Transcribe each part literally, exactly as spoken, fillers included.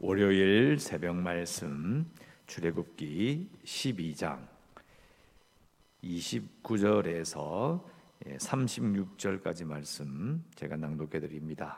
월요일 새벽 말씀 출애굽기 십이 장 이십구 절에서 삼십육 절까지 말씀 제가 낭독해 드립니다.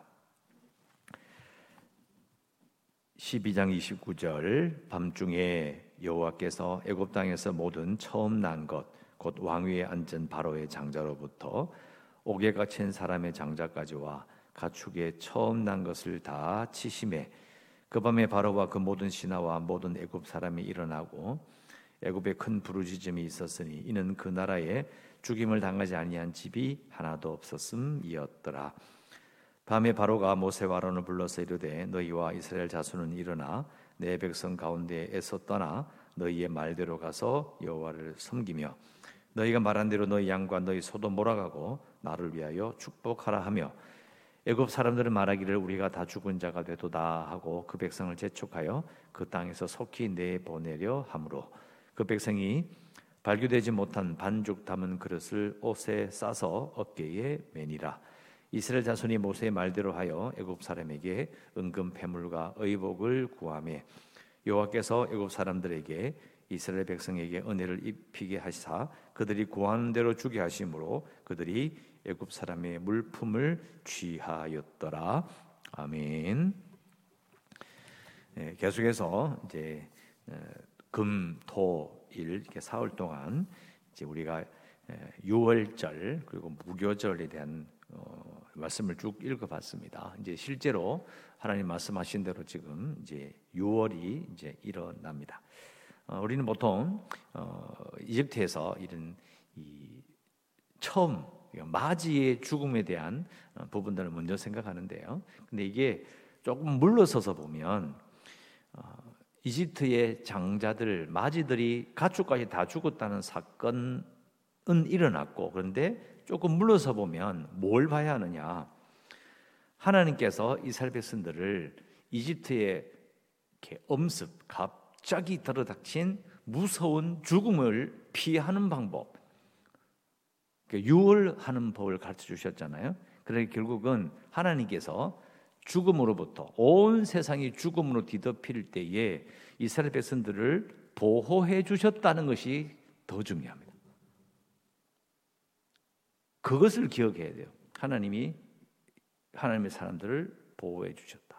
십이 장 이십구 절 밤중에 여호와께서 애굽 땅에서 모든 처음 난 것 곧 왕위에 앉은 바로의 장자로부터 옥에 갇힌 사람의 장자까지와 가축의 처음 난 것을 다 치심해 그 밤에 바로와 그 모든 신하와 모든 애굽 사람이 일어나고 애굽에 큰 부르짖음이 있었으니 이는 그 나라에 죽임을 당하지 아니한 집이 하나도 없었음이었더라. 밤에 바로가 모세와 아론을 불러서 이르되 너희와 이스라엘 자손은 일어나 내 백성 가운데에서 떠나 너희의 말대로 가서 여호와를 섬기며 너희가 말한 대로 너희 양과 너희 소도 몰아가고 나를 위하여 축복하라 하며 애굽 사람들은 말하기를 우리가 다 죽은 자가 되도다 하고 그 백성을 재촉하여 그 땅에서 속히 내보내려 하므로 그 백성이 발교되지 못한 반죽 담은 그릇을 옷에 싸서 어깨에 매니라. 이스라엘 자손이 모세의 말대로 하여 애굽 사람에게 은금 패물과 의복을 구하매 여호와께서 애굽 사람들에게 이스라엘 백성에게 은혜를 입히게 하시사 그들이 구하는 대로 주게 하심으로 그들이 애굽 사람의 물품을 취하였더라. 아멘. 네, 계속해서 이제 금, 토, 일 이렇게 사흘 동안 이제 우리가 유월절 그리고 무교절에 대한 어, 말씀을 쭉 읽어봤습니다. 이제 실제로 하나님 말씀하신 대로 지금 이제 유월이 이제 일어납니다. 어, 우리는 보통 어, 이집트에서 이런 이 처음 마지의 죽음에 대한 부분들을 먼저 생각하는데요. 근데 이게 조금 물러서서 보면 어, 이집트의 장자들, 마지들이 가축까지 다 죽었다는 사건은 일어났고 그런데 조금 물러서 보면 뭘 봐야 하느냐? 하나님께서 이스라엘 백성들을 이집트의 이렇게 엄습, 갑자기 들어닥친 무서운 죽음을 피하는 방법, 유월하는 법을 가르쳐 주셨잖아요. 그러니까 결국은 하나님께서 죽음으로부터 온 세상이 죽음으로 뒤덮일 때에 이스라엘 백성들을 보호해 주셨다는 것이 더 중요합니다. 그것을 기억해야 돼요. 하나님이 하나님의 사람들을 보호해 주셨다.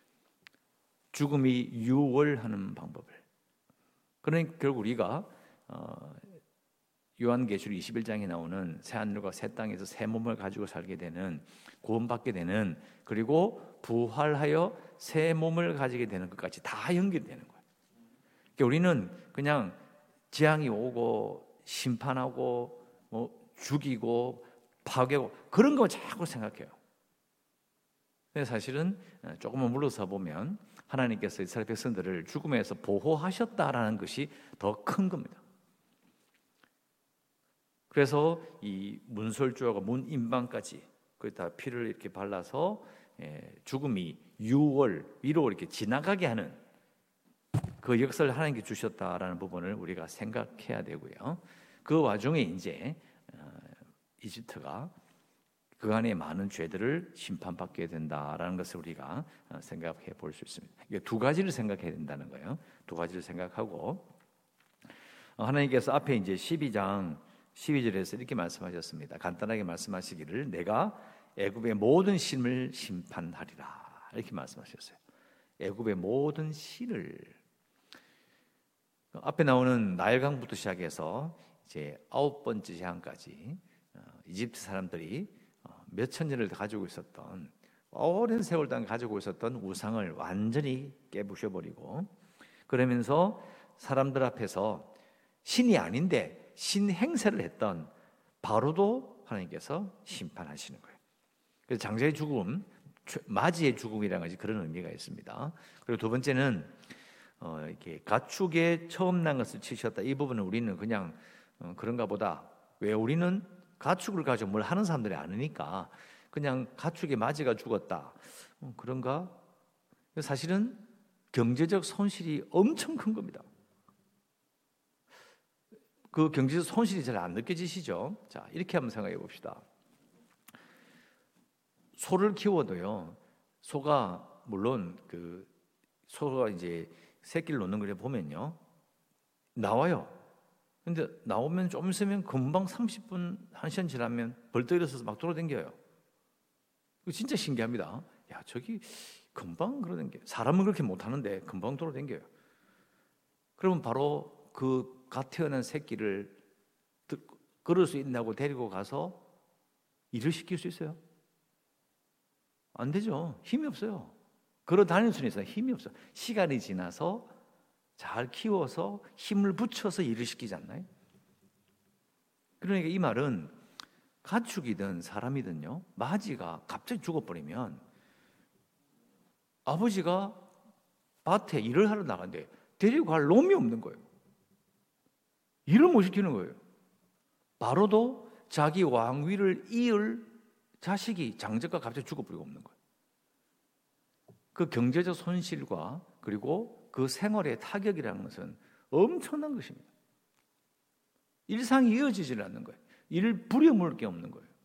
죽음이 유월하는 방법을. 그러니까 결국 우리가 어, 요한계시록 이십일 장에 나오는 새하늘과 새 땅에서 새 몸을 가지고 살게 되는, 구원받게 되는, 그리고 부활하여 새 몸을 가지게 되는 것까지 다 연결되는 거예요. 그러니까 우리는 그냥 재앙이 오고 심판하고 뭐 죽이고 파괴고 그런 거 자꾸 생각해요. 근데 사실은 조금만 물러서 보면 하나님께서 이스라엘 백성들을 죽음에서 보호하셨다라는 것이 더 큰 겁니다. 그래서 이 문설주하고 문인방까지 거기다 피를 이렇게 발라서 죽음이 유월 위로 이렇게 지나가게 하는 그 역사를 하나님께 주셨다라는 부분을 우리가 생각해야 되고요. 그 와중에 이제 이집트가 그 안에 많은 죄들을 심판받게 된다라는 것을 우리가 생각해 볼 수 있습니다. 이게 두 가지를 생각해야 된다는 거예요. 두 가지를 생각하고 하나님께서 앞에 이제 십이 장 십이 절에서 이렇게 말씀하셨습니다. 간단하게 말씀하시기를 내가 애굽의 모든 신을 심판하리라 이렇게 말씀하셨어요. 애굽의 모든 신을 앞에 나오는 나일강부터 시작해서 이제 아홉 번째 재앙까지 이집트 사람들이 몇천 년을 가지고 있었던 오랜 세월 동안 가지고 있었던 우상을 완전히 깨부셔버리고 그러면서 사람들 앞에서 신이 아닌데 신 행세를 했던 바로도 하나님께서 심판하시는 거예요. 그래서 장자의 죽음, 마지의 죽음이라는 것이 그런 의미가 있습니다. 그리고 두 번째는 어, 이렇게 가축에 처음 난 것을 치셨다. 이 부분은 우리는 그냥 어, 그런가 보다. 왜 우리는 가축을 가지고 뭘 하는 사람들이 아니니까 그냥 가축의 마지가 죽었다. 어, 그런가? 사실은 경제적 손실이 엄청 큰 겁니다. 그 경제적 손실이 잘 안 느껴지시죠? 자, 이렇게 한번 생각해 봅시다. 소를 키워도요, 소가 물론 그 소가 이제 새끼를 놓는 걸 보면요, 나와요. 근데 나오면 좀 있으면 금방 삼십 분, 한 시간 지나면 벌떡 일어서서 막 돌아다녀요. 이거 진짜 신기합니다. 야, 저기 금방 돌아다녀. 사람은 그렇게 못하는데 금방 돌아다녀요. 그러면 바로 그 갓 태어난 새끼를 걸을 수 있다고 데리고 가서 일을 시킬 수 있어요? 안 되죠. 힘이 없어요. 걸어 다닐 수는 있어요. 힘이 없어요. 시간이 지나서 잘 키워서 힘을 붙여서 일을 시키지 않나요? 그러니까 이 말은 가축이든 사람이든요, 맞이가 갑자기 죽어버리면 아버지가 밭에 일을 하러 나간데 데리고 갈 놈이 없는 거예요. 일을 못 시키는 거예요. 바로도 자기 왕위를 이을 자식이 장자가 갑자기 죽어버리고 없는 거예요. 그 경제적 손실과 그리고 그 생활의 타격이라는 것은 엄청난 것입니다. 일상이 이어지질 않는 거예요. 이를 부려먹을 게 없는 거예요.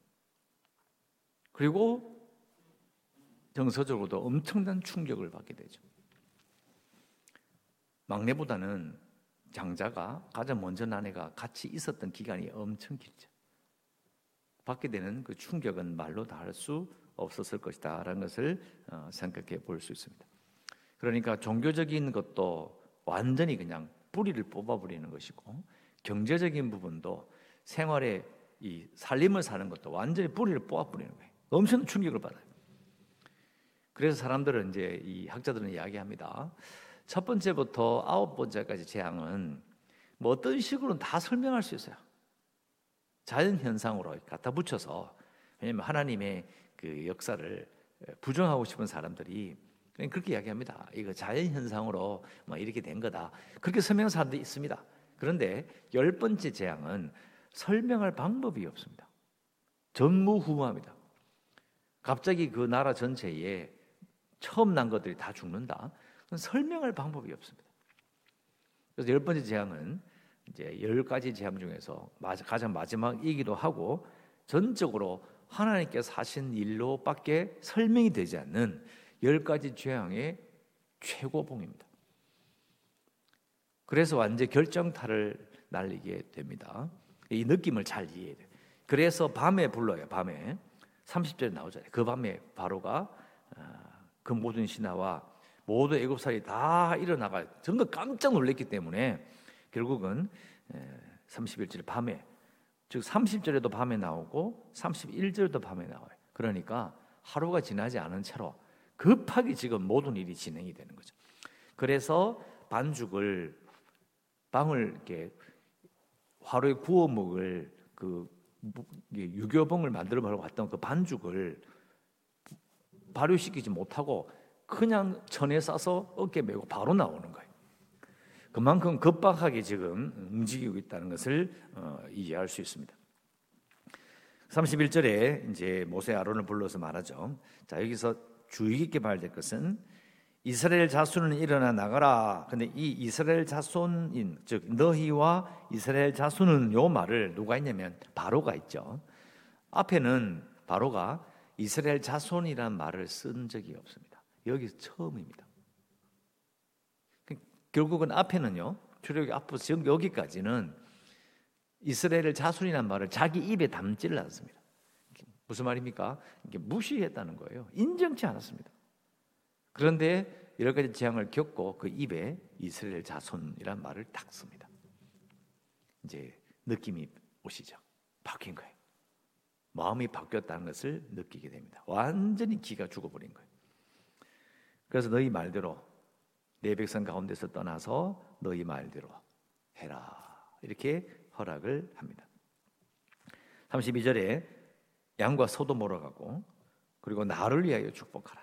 그리고 정서적으로도 엄청난 충격을 받게 되죠. 막내보다는 장자가 가장 먼저 난 애가 같이 있었던 기간이 엄청 길죠. 받게 되는 그 충격은 말로 다 할 수 없었을 것이다 라는 것을 생각해 볼 수 있습니다. 그러니까 종교적인 것도 완전히 그냥 뿌리를 뽑아버리는 것이고, 경제적인 부분도 생활의 이 살림을 사는 것도 완전히 뿌리를 뽑아버리는 거예요. 엄청난 충격을 받아요. 그래서 사람들은 이제 이 학자들은 이야기합니다. 첫 번째부터 아홉 번째까지 재앙은 뭐 어떤 식으로는 다 설명할 수 있어요. 자연 현상으로 갖다 붙여서. 왜냐하면 하나님의 그 역사를 부정하고 싶은 사람들이 그렇게 이야기합니다. 이거 자연 현상으로 뭐 이렇게 된 거다. 그렇게 설명하는 사람들이 있습니다. 그런데 열 번째 재앙은 설명할 방법이 없습니다. 전무후무합니다. 갑자기 그 나라 전체에 처음 난 것들이 다 죽는다. 그건 설명할 방법이 없습니다. 그래서 열 번째 재앙은 이제 열 가지 재앙 중에서 가장 마지막이기도 하고 전적으로 하나님께서 하신 일로밖에 설명이 되지 않는 열 가지 재앙의 최고봉입니다. 그래서 완전 결정타를 날리게 됩니다. 이 느낌을 잘 이해해야 돼요. 그래서 밤에 불러요. 밤에 삼십 절에 나오잖아요. 그 밤에 바로가 그 모든 신하와 모두 애굽사람이 다 일어나가 전부 깜짝 놀랐기 때문에 결국은 삼십일 절 밤에, 즉 삼십 절에도 밤에 나오고 삼십일 절도 밤에 나와요. 그러니까 하루가 지나지 않은 채로 급하게 지금 모든 일이 진행이 되는 거죠. 그래서 반죽을 빵을 이렇게 화로에 구워 먹을 그 유교봉을 만들어 보려고 했던 그 반죽을 발효시키지 못하고 그냥 천에 싸서 어깨 메고 바로 나오는 거예요. 그만큼 급박하게 지금 움직이고 있다는 것을 어, 이해할 수 있습니다. 삼십일 절에 이제 모세 아론을 불러서 말하죠. 자, 여기서 주의 깊게 봐야 될 것은 이스라엘 자손은 일어나 나가라. 근데 이 이스라엘 자손인, 즉 너희와 이스라엘 자손은 요 말을 누가 했냐면 바로가 있죠. 앞에는 바로가 이스라엘 자손이란 말을 쓴 적이 없습니다. 여기서 처음입니다. 결국은 앞에는요, 출애굽기 앞부터 지금 여기까지는 이스라엘 자손이란 말을 자기 입에 담지를 않습니다. 무슨 말입니까? 이게 무시했다는 거예요. 인정치 않았습니다. 그런데 여러 가지 재앙을 겪고 그 입에 이스라엘 자손이란 말을 딱 씁니다. 이제 느낌이 오시죠. 바뀐 거예요. 마음이 바뀌었다는 것을 느끼게 됩니다. 완전히 기가 죽어버린 거예요. 그래서 너희 말대로 내 백성 가운데서 떠나서 너희 말대로 해라. 이렇게 허락을 합니다. 삼십이 절에 양과 소도 몰아가고 그리고 나를 위하여 축복하라.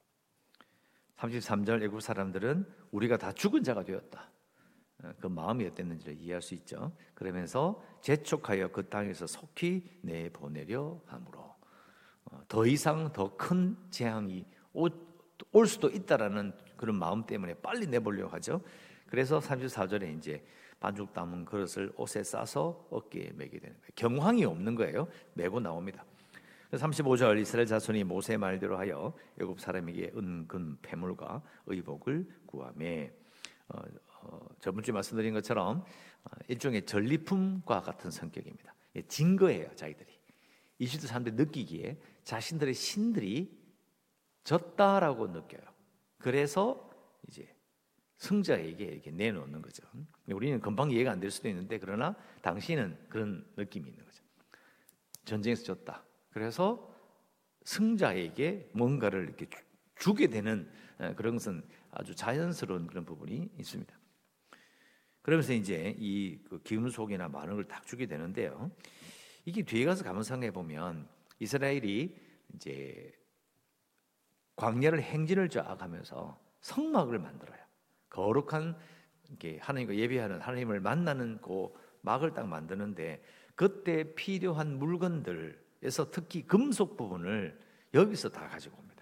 삼십삼 절 애굽 사람들은 우리가 다 죽은 자가 되었다. 그 마음이 어땠는지를 이해할 수 있죠. 그러면서 재촉하여 그 땅에서 속히 내보내려 함으로 더 이상 더 큰 재앙이 올 수도 있다라는 그런 마음 때문에 빨리 내보려고 하죠. 그래서 삼십사 절에 이제 반죽 담은 그릇을 옷에 싸서 어깨에 매게 되는 거예요. 경황이 없는 거예요. 메고 나옵니다. 삼십오 절 이스라엘 자손이 모세의 말대로 하여 애굽 사람에게 은근 패물과 의복을 구하매. 어, 어, 저번 주에 말씀드린 것처럼 어, 일종의 전리품과 같은 성격입니다. 예, 증거예요. 자기들이 이집트 사람들이 느끼기에 자신들의 신들이 졌다라고 느껴요. 그래서 이제 승자에게 이렇게 내놓는 거죠. 우리는 금방 이해가 안 될 수도 있는데, 그러나 당시는 그런 느낌이 있는 거죠. 전쟁에서 졌다. 그래서 승자에게 뭔가를 이렇게 주게 되는 그런 것은 아주 자연스러운 그런 부분이 있습니다. 그러면서 이제 이 기름속이나 많은 걸 딱 주게 되는데요. 이게 뒤에 가서 가만 생각해 보면 이스라엘이 이제 광야를 행진을 쫙 하면서 성막을 만들어요. 거룩한 이렇게 하나님과 예배하는, 하나님을 만나는 그 막을 딱 만드는데, 그때 필요한 물건들에서 특히 금속 부분을 여기서 다 가지고 옵니다.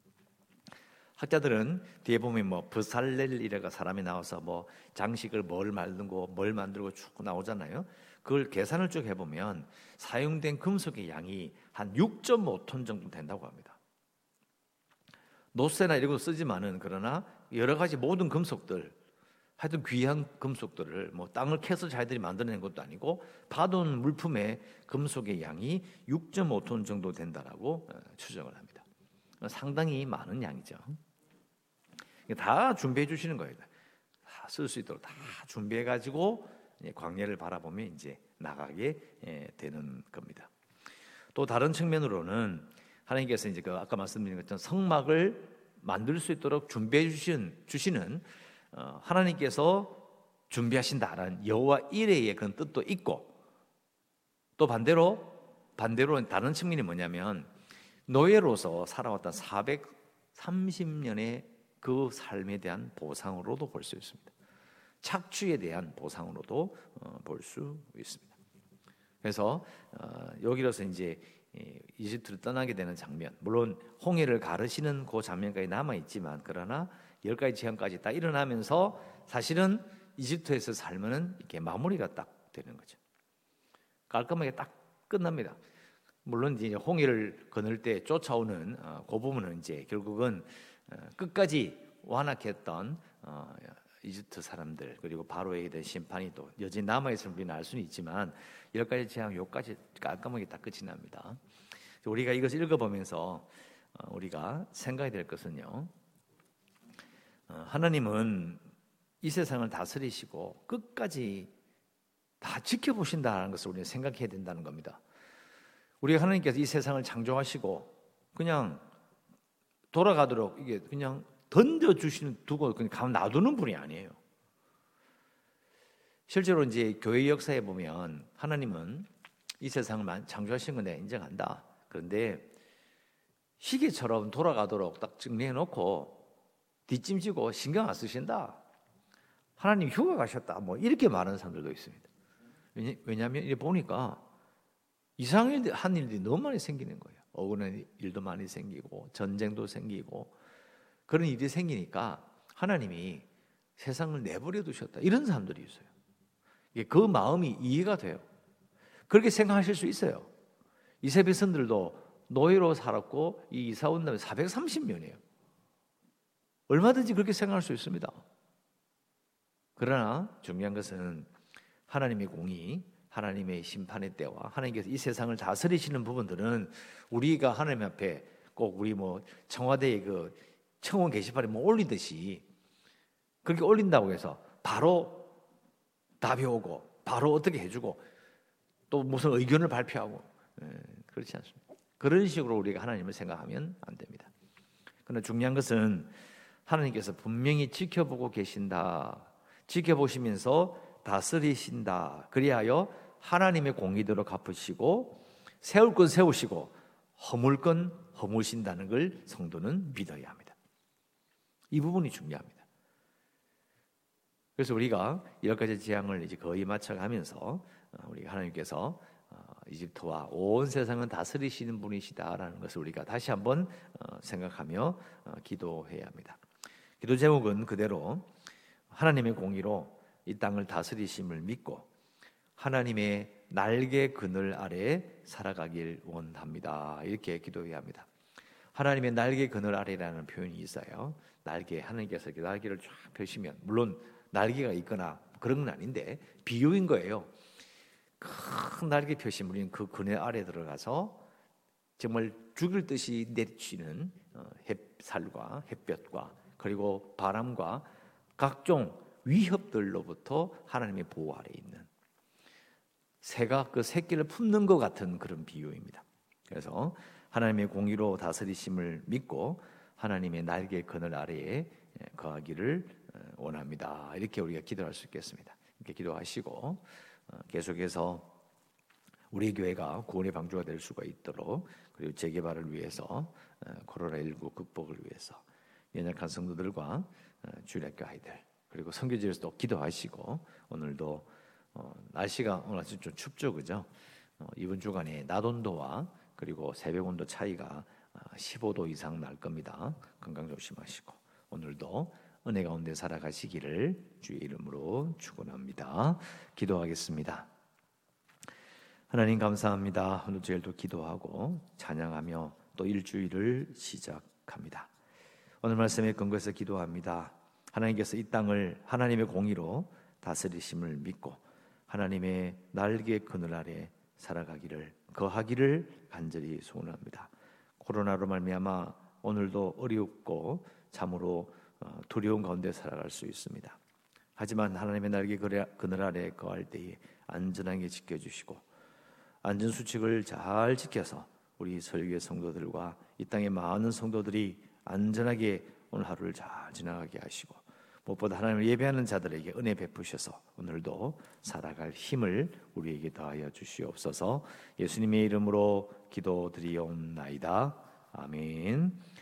학자들은 뒤에 보면 뭐 브살렐이라가 사람이 나와서 뭐 장식을 뭘 만들고 뭘 만들고 쭉 나오잖아요. 그걸 계산을 쭉 해보면 사용된 금속의 양이 한 육 점 오 톤 정도 된다고 합니다. 노쇠나 이런 거 쓰지만은, 그러나 여러 가지 모든 금속들, 하여튼 귀한 금속들을 뭐 땅을 캐서 자기들이 만들어낸 것도 아니고 봐둔 물품의 금속의 양이 육 점 오 톤 정도 된다라고 추정을 합니다. 상당히 많은 양이죠. 다 준비해 주시는 거예요. 다 쓸 수 있도록 다 준비해 가지고 광야를 바라보며 이제 나가게 되는 겁니다. 또 다른 측면으로는 하나님께서 이제 그 아까 말씀드린 것처럼 성막을 만들 수 있도록 준비해 주신 주시는 어, 하나님께서 준비하신다라는 여호와 이레의 그런 뜻도 있고, 또 반대로 반대로 다른 측면이 뭐냐면 노예로서 살아왔던 사백삼십 년의 그 삶에 대한 보상으로도 볼 수 있습니다. 착취에 대한 보상으로도 어, 볼 수 있습니다. 그래서 어, 여기로서 이제 이집트를 떠나게 되는 장면, 물론 홍해를 가르시는 그 장면까지 남아 있지만, 그러나 열 가지 재앙까지 딱 일어나면서 사실은 이집트에서 살면은 이렇게 마무리가 딱 되는 거죠. 깔끔하게 딱 끝납니다. 물론 이제 홍해를 건널 때 쫓아오는 어, 그 부분은 이제 결국은 어, 끝까지 완악했던 어, 이집트 사람들, 그리고 바로에게 대한 심판이 또 여전히 남아있음을 우리는 알 수는 있지만, 열 가지 재앙 요까지 깔끔하게 딱 끝이 납니다. 우리가 이것을 읽어보면서 우리가 생각해야 될 것은요, 하나님은 이 세상을 다스리시고 끝까지 다 지켜보신다는 것을 우리는 생각해야 된다는 겁니다. 우리가 하나님께서 이 세상을 창조하시고 그냥 돌아가도록 이게 그냥 던져주시는, 두고 그냥 가만 놔두는 분이 아니에요. 실제로 이제 교회 역사에 보면 하나님은 이 세상을 창조하신 건 내가 인정한다. 그런데 시계처럼 돌아가도록 딱 정리해 놓고 뒷짐지고 신경 안 쓰신다. 하나님 휴가 가셨다. 뭐 이렇게 말하는 사람들도 있습니다. 왜냐하면 이제 보니까 이상한 일들이 너무 많이 생기는 거예요. 억울한 일도 많이 생기고 전쟁도 생기고 그런 일이 생기니까 하나님이 세상을 내버려 두셨다. 이런 사람들이 있어요. 그 마음이 이해가 돼요. 그렇게 생각하실 수 있어요. 이세 백성들도 노예로 살았고 이 이사 온 다음에 사백삼십 년이에요. 얼마든지 그렇게 생각할 수 있습니다. 그러나 중요한 것은 하나님의 공의, 하나님의 심판의 때와 하나님께서 이 세상을 다스리시는 부분들은 우리가 하나님 앞에 꼭 우리 뭐 청와대에 그 청원 게시판에 뭐 올리듯이 그렇게 올린다고 해서 바로 답이 오고 바로 어떻게 해주고 또 무슨 의견을 발표하고, 예, 그렇지 않습니다. 그런 식으로 우리가 하나님을 생각하면 안 됩니다. 그러나 중요한 것은 하나님께서 분명히 지켜보고 계신다. 지켜보시면서 다스리신다. 그리하여 하나님의 공의대로 갚으시고 세울 건 세우시고 허물 건 허무신다는 걸 성도는 믿어야 합니다. 이 부분이 중요합니다. 그래서 우리가 열 가지 재앙을 이제 거의 맞춰가면서 우리 하나님께서 이집트와 온 세상은 다스리시는 분이시다라는 것을 우리가 다시 한번 생각하며 기도해야 합니다. 기도 제목은 그대로 하나님의 공의로 이 땅을 다스리심을 믿고 하나님의 날개 그늘 아래 살아가길 원합니다. 이렇게 기도해야 합니다. 하나님의 날개 그늘 아래라는 표현이 있어요. 날개, 하나님께서 이렇게 날개를 쫙 펴시면, 물론 날개가 있거나 그런 건 아닌데 비유인 거예요. 큰 날개 펴신 우리는 그 그늘 아래 들어가서 정말 죽을 듯이 내리치는 햇살과 햇볕과 그리고 바람과 각종 위협들로부터 하나님의 보호 아래 있는, 새가 그 새끼를 품는 것 같은 그런 비유입니다. 그래서 하나님의 공의로 다스리심을 믿고 하나님의 날개 그늘 아래에 거하기를 원합니다. 이렇게 우리가 기도할 수 있겠습니다. 이렇게 기도하시고 계속해서 우리 교회가 구원의 방주가 될 수가 있도록, 그리고 재개발을 위해서, 코로나십구 극복을 위해서 연약한 성도들과 주일학교 아이들, 그리고 선교지에서도 기도하시고, 오늘도 어, 날씨가 오늘 아침 좀 춥죠, 그죠? 어, 이번 주간에 낮 온도와 그리고 새벽 온도 차이가 십오 도 이상 날 겁니다. 건강 조심하시고 오늘도 은혜 가운데 살아가시기를 주의 이름으로 축원합니다. 기도하겠습니다. 하나님 감사합니다. 오늘 주일도 기도하고 찬양하며 또 일주일을 시작합니다. 오늘 말씀에 근거해서 기도합니다. 하나님께서 이 땅을 하나님의 공의로 다스리심을 믿고 하나님의 날개 그늘 아래 살아가기를, 거하기를 간절히 소원합니다. 코로나로 말미암아 오늘도 어렵고 참으로 두려운 가운데 살아갈 수 있습니다. 하지만 하나님의 날개 그늘 아래 거할 때에 안전하게 지켜주시고 안전수칙을 잘 지켜서 우리 설교의 성도들과 이 땅의 많은 성도들이 안전하게 오늘 하루를 잘 지나가게 하시고, 무엇보다 하나님을 예배하는 자들에게 은혜 베푸셔서 오늘도 살아갈 힘을 우리에게 더하여 주시옵소서. 예수님의 이름으로 기도드리옵나이다. 아멘.